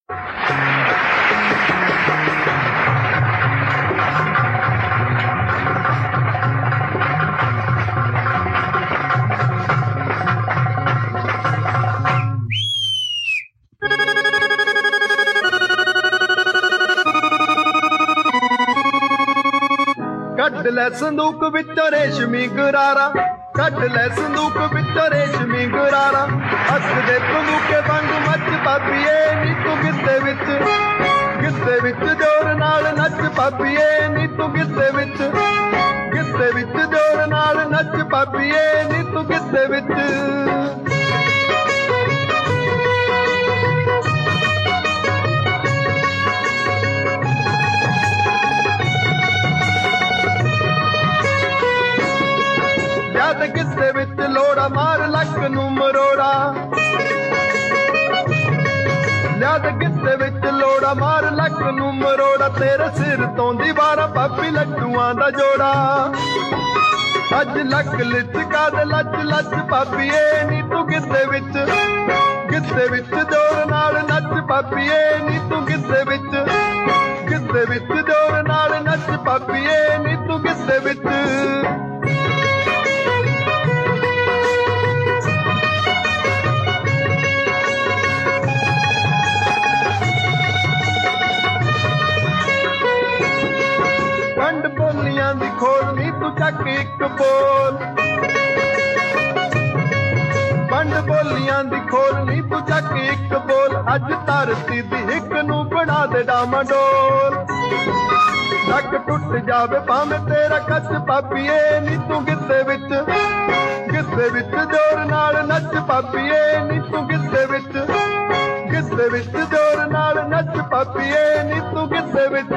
ਕੱਢ ਲੈ ਸੰਦੂਕ ਵਿੱਚੋਂ ਰੇਸ਼ਮੀ ਗਰਾਰਾ, ਕੱਢ ਲੈ ਸੰਦੂਕ ਵਿੱਚੋਂ ਰੇਸ਼ਮੀ ਗਰਾਰਾ, ਹੱਸਦੇ ਪੰਦੂਕੇ ਵਾਂਗੂ ਮੱਚ ਪਾਪੀਏ ਨੀ ਤੂੰ ਗਿੱਧੇ ਵਿੱਚ, ਗਿੱਧੇ ਵਿੱਚ ਜ਼ੋਰ ਨਾਲ ਨੱਚ ਪਾਪੀਏ ਨੀ ਤੂੰ ਗਿੱਧੇ ਵਿੱਚ, ਗਿੱਧੇ ਵਿੱਚ ਜ਼ੋਰ ਨਾਲ ਨੱਚ ਪਾਪੀਏ ਨੀ ਤੂੰ ਗਿੱਧੇ ਵਿੱਚ। ਜਦ ਗਿੱਧੇ ਵਿੱਚ ਲੋੜਾ ਮਾਰ ਲੱਕ ਨੂੰ ਮਰੋੜਾ, ਜਦ ਗਿੱਧੇ ਵਿੱਚ ਲੋੜਾ ਮਾਰ ਲੱਕ ਨੂੰ ਮਰੋੜਾ, ਤੇਰੇ ਸਿਰ ਤੋਂ ਦੀਵਾਰਾਂ ਪਾਪੀ ਲੱਡੂਆਂ ਦਾ ਜੋੜਾ। ਅੱਜ ਲੱਕ ਲਿਚਕਾ ਦੇ ਲੱਚ ਲੱਚ ਪਾਪੀਏ ਨੀ ਤੂੰ ਗਿੱਧੇ ਵਿੱਚ, ਗਿੱਧੇ ਵਿੱਚ ਜ਼ੋਰ ਨਾਲ ਨੱਚ ਪਾਪੀਏ ਨੀ ਤੂੰ ਗਿੱਧੇ ਵਿੱਚ, ਗਿੱਧੇ ਵਿੱਚ ਜ਼ੋਰ ਨਾਲ ਨੱਚ ਪਾਪੀਏ ਨੀ ਤੂੰ ਗਿੱਧੇ ਵਿੱਚ। ਪੰਡ ਬੋਲੀਆਂ ਦੀ ਖੋਲ ਨੀ ਤੂੰ ਚੱਕ ਇੱਕ ਬੋਲ, ਪੰਡ ਬੋਲੀਆਂ ਦੀ ਖੋਲ ਨੀ ਤੂੰ ਚੱਕ ਇੱਕ ਬੋਲ, ਅੱਜ ਧਰਤੀ ਦੀ ਹਿੱਕ ਨੂੰ ਬਣਾ ਦੇ ਡਾਮਾਡੋਲ। ਲੱਕ ਟੁੱਟ ਜਾਵੇ ਭਾਵੇਂ ਤੇਰਾ ਕੱਚ ਪਾਪੀਏ ਨੀ ਤੂੰ ਗਿੱਧੇ ਵਿੱਚ, ਗਿੱਧੇ ਵਿੱਚ ਜ਼ੋਰ ਨਾਲ ਨੱਚ ਪਾਪੀਏ ਨੀ ਤੂੰ ਗਿੱਧੇ ਵਿੱਚ, ਗਿੱਧੇ ਵਿੱਚ ਜ਼ੋਰ ਨਾਲ ਨੱਚ ਪਾਪੀਏ ਨੀ ਤੂੰ ਗਿੱਧੇ ਵਿੱਚ।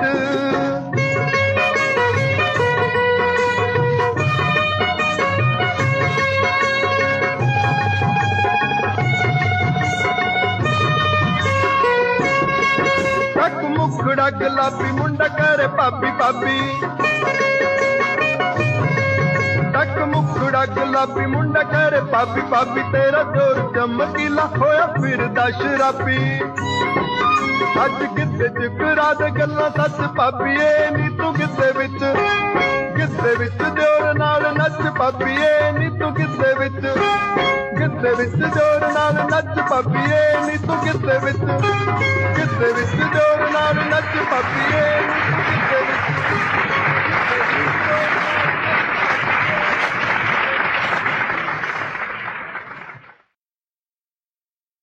ਟੱਕ ਮੁਖੜਾ ਗੁਲਾਬੀ ਮੁੰਡਾ ਕਰੇ ਭਾਬੀ ਭਾਬੀ, ਟੱਕ ਮੁਖੜਾ ਗੁਲਾਬੀ ਮੁੰਡਾ ਕਰੇ ਭਾਬੀ ਭਾਬੀ, ਤੇਰਾ ਜ਼ੋਰ ਚਮਕੀਲਾ ਹੋਇਆ ਫਿਰਦਾ ਸ਼ਰਾਬੀ। ਅੱਜ ਗਿੱਧੇ ਚ ਕਰਾ ਦੇ ਗੱਲਾਂ ਸੱਚ ਭਾਬੀਏ ਨੀ ਤੂੰ ਗਿੱਧੇ ਵਿੱਚ, ਗਿੱਧੇ ਵਿੱਚ ਜ਼ੋਰ ਨਾਲ ਨੱਚ ਭਾਬੀਏ ਨੀ ਤੂੰ ਗਿੱਧੇ ਵਿੱਚ, ਗਿੱਧੇ ਵਿੱਚ ਜ਼ੋਰ ਨਾਲ ਨੱਚ ਭਾਬੀਏ ਨੀ ਤੂੰ ਗਿੱਧੇ ਵਿੱਚ।